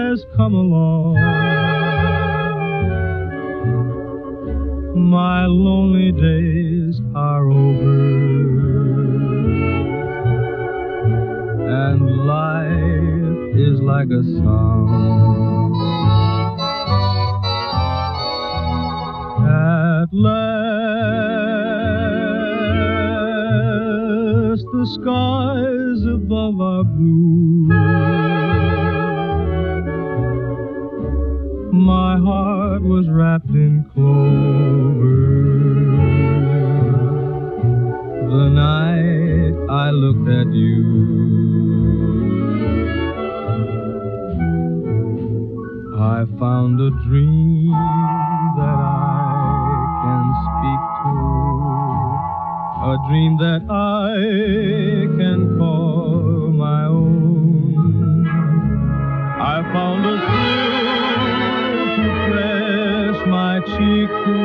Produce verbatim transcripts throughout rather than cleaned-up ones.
has come along. My lonely days are over, and life is like a song. At last, the skies above are blue. My heart was wrapped in clover the night I looked at you. I found a dream that I can speak to, a dream that I can call my own. I found a thrill to press my cheek to,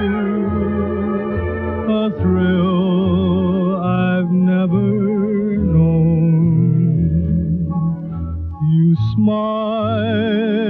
a thrill I've never known. You smile